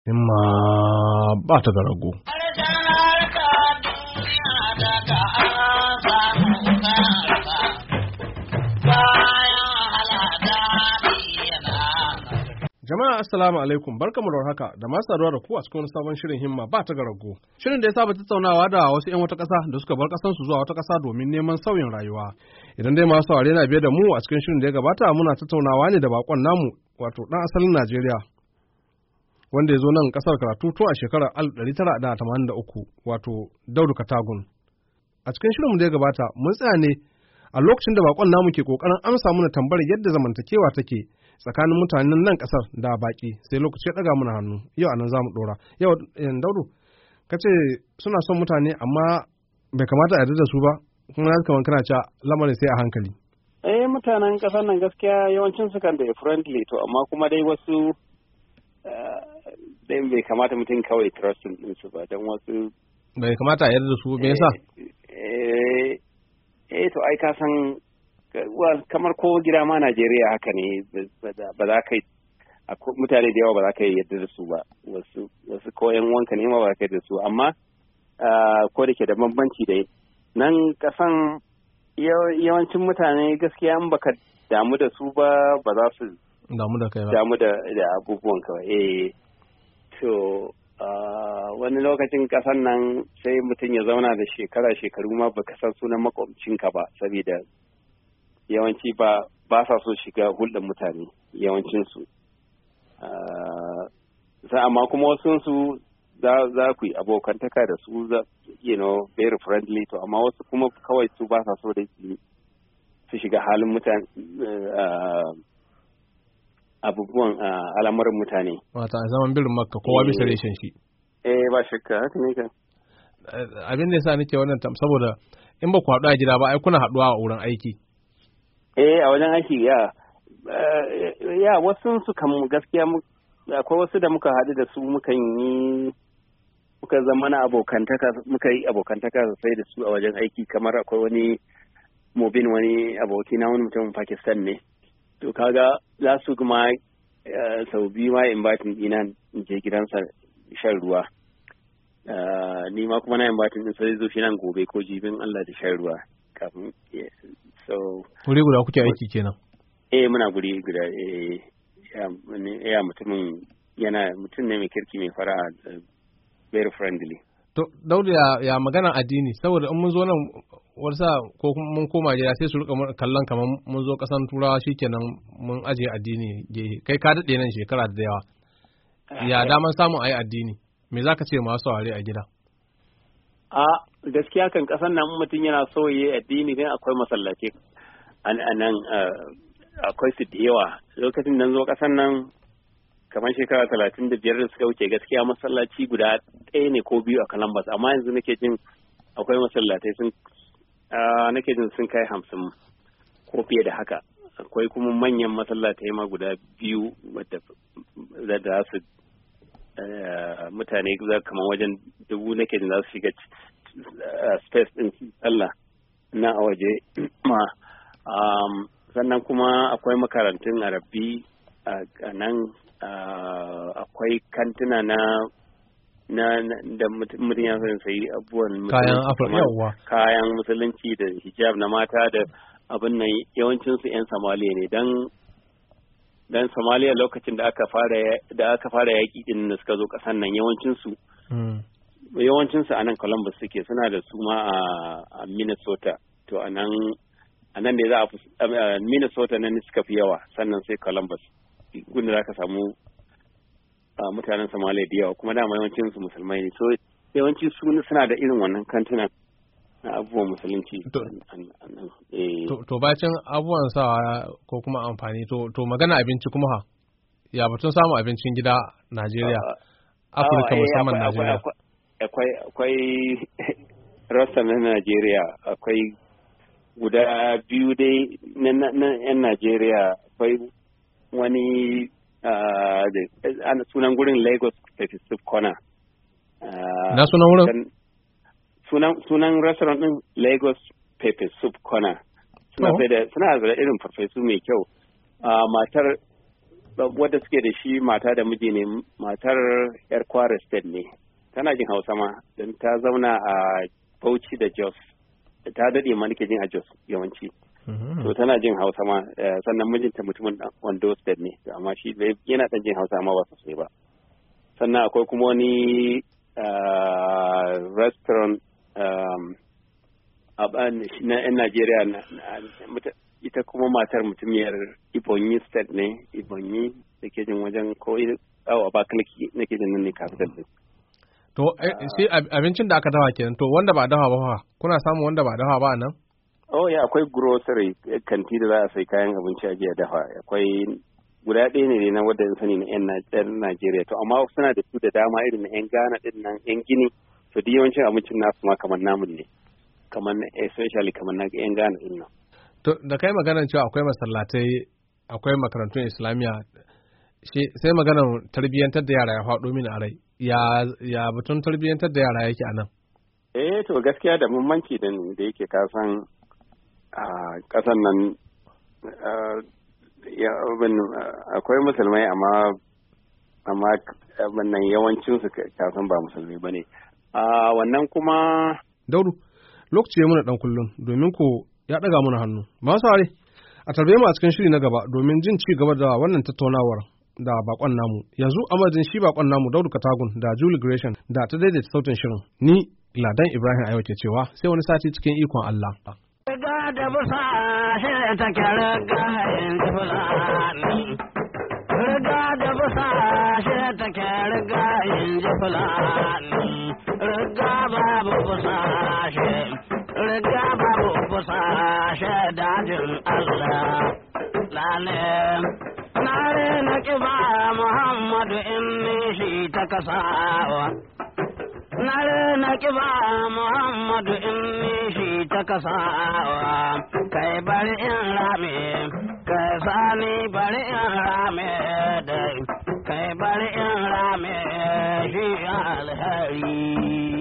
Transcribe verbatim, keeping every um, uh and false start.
Himma ba ta ga rago. Jama'a assalamu alaikum, barkamu da warhaka da masu saduwa da ku a cikin sabon shirin himma ba ta ga rago. Shirin da ya saba tattaunawa da wasu 'yan wata ƙasa da suka bar ƙasar su zuwa wata ƙasa domin neman sauyin rayuwa. Idan dai masu saurare na biye da mu a cikin shirin da ya gabata muna tattaunawa ne da bakon namu wato ɗan asalin Najeriya wanda ya zo nan ƙasar karatu to a shekarar alif ɗari tara da tamanin da uku wato Daudu Katagun. A cikin shirin da ya gabata mun tsaya ne a lokacin da bakon namu ke kokarin amsa mana tambayar yadda zamantakewa take tsakanin mutanen nan kasar da baki sai lokaci ya daga mana hannu yau anan zamu dora yau Daudu kace suna son mutane amma bai kamata a yarda da su ba kuma kamar kana cewa lamarin sai a hankali. Eh mutanen kasar nan gaskiya yawancin su kan da friendly to amma kuma dai wasu dai bai kamata mutum kawai trusting din su ba dan wasu bai kamata a yarda da su me yasa eh eh to ai ka san kamar ko gida ma Najeriya haka ne ba za ka yi mutane da yawa ba za ka yi yadda da su ba wasu wasu ko yan wanka ne ma ba za ka yi da su amma ko da ke da bambanci dai nan kasan yawancin mutane gaskiya in baka damu da su ba ba za su damu da kai ba damu da abubuwan kawai eh to wani lokacin kasan nan sai mutum ya zauna da shekara shekaru ma baka san sunan makwabcinka ba saboda yawanci ba ba sa so shiga hulɗar mutane yawancinsu amma kuma wasu su za ku yi abokantaka da su you know very friendly to amma wasu kuma kawai su ba sa so da su shiga halin mutane abubuwan al'amuran mutane wata a zaman birin makka kowa bisa reshen shi eh ba shakka haka ne kan abin da yasa nake wannan saboda in ba ku haɗu a gida ba ai kuna haɗuwa a wurin aiki eh a wajen aiki ya ya wasu su kan gaskiya akwai wasu da muka haɗu da su muka yi muka zama na abokantaka muka yi abokantaka sosai da su a wajen aiki kamar akwai wani mubin wani aboki na wani mutumin Pakistan ne to kaga za su kuma sau biyu ma inviting ina in je gidansa shan ruwa ni ma kuma na inviting din sai zo shi nan gobe ko jibin Allah da shan ruwa kafin so wuri guda kuke aiki kenan eh muna guri guda eh ya mutumin yana mutum ne mai kirki mai fara very friendly to Daudu ya, ya magana addini saboda in mun zo nan warsa ko mun koma gida sai su rika kallon kamar mun zo kasan turawa shikenan mun aje addini gehe kai ka dade nan shekara da yawa ya daman samun ayi addini me zaka ce masu saurare a gida a gaskiya kan kasan nan mutum yana so yi addini ne akwai masallaci a nan akwai su da yawa lokacin nan zo kasan nan kamar shekara talatin da biyar da suka wuce gaskiya masallaci guda ɗaya ne ko biyu a Columbus amma yanzu nake jin akwai masallatai sun nake jin sun kai hamsin ko fiye da haka akwai kuma manyan masallatai ma guda biyu wadda za su mutane kamar wajen dubu nake jin za su shiga space din Allah na a waje ma sannan kuma akwai makarantun Arabi a nan akwai kantuna na na da mutum ya san sai abubuwan kayan afirka kayan musulunci da hijab na mata da abin nan yawancin su yan Somalia ne dan dan Somalia lokacin da aka fara da aka fara yaki din da suka zo kasan nan yawancin su yawancin su a nan Columbus suke suna da su ma a Minnesota to anan anan ne za a Minnesota nan suka fi yawa sannan sai Columbus gunda za ka samu mutanen Somalia da yawa kuma dama yawancin su musulmai ne so yawanci su suna da irin wannan kantuna na abubuwan musulunci to bacin abubuwan sawa ko kuma amfani to magana abinci kuma ha ya batun samun abincin gida Najeriya Afirka musamman Najeriya akwai akwai rasta na Najeriya akwai guda biyu dai na yan Najeriya akwai wani uh, sunan gurin Lagos Pacific Corner. Uh, na sunan wurin? Sunan, sunan restaurant din Lagos Pepper Soup Corner. Suna oh. da suna da irin farfesu mai kyau. Uh, matar wadda suke da shi mata da miji ne, matar yar Kwara State ne, tana jin Hausa ma don ta zauna a Bauchi da Jos, ta daɗe ma nake jin a Jos yawanci. To tana jin Hausa ma, sannan mijinta mutumin Ondo State ne, amma shi yana ɗan jin Hausa amma ba sosai ba. Sannan akwai kuma wani restaurant na 'yan Najeriya, ita kuma matar mutumiyar Ebonyi State ne, Ebonyi da ke jin wajen ko awa Abakaliki na ke jin nan ne capital din. To sai abincin da aka dafa kenan, to wanda ba dafa ba fa kuna samun wanda ba dafa ba nan? Oh ya akwai grocery kanti da za a sai kayan abinci a jiya dafa, akwai guda ɗaya ne na wadda sani na 'yan Najeriya, to amma suna da su da dama irin na 'yan Ghana din nan, 'yan Gini, to duk yawancin abincin nasu ma kamar namun ne, kamar especially kamar na 'yan Ghana din nan. To da kai maganar cewa akwai masallatai, akwai makarantun Islamiyya, sai maganar tarbiyyantar da yara ya faɗo mini a rai. Ya ya batun tarbiyyantar da yara yake a nan? Eh to gaskiya da muhimmanci din da yake kasan a ƙasan nan akwai musulmai amma amma wannan yawancin su kasan ba musulmai bane. A wannan kuma Daudu lokaci ya muna dan kullun domin ko ya daga mana hannu. Masu hare a tarbe mu a cikin shiri na gaba domin jin ci gaba da wannan tattaunawar da bakon namu. Yanzu a madadin shi bakon namu Daudu Katagun da Julie Gresham da ta daidaita sautin shirin. Ni Ladan Ibrahim Ayo ke cewa sai wani sati cikin ikon Allah. Riga da busa shi ta kyara gayen Fulani. Riga da busa shi ta kyara gayen Fulani. Riga babu busa shi. Riga babu busa shi dajin Allah. Lale. Nare na kiba Muhammadu inni shi ta kasawa. Nare na kiba Muhammadu inni shi ta kasawa. Kai bari in rame, kai sani bari in rame dai. Kai bari in rame shi alheri.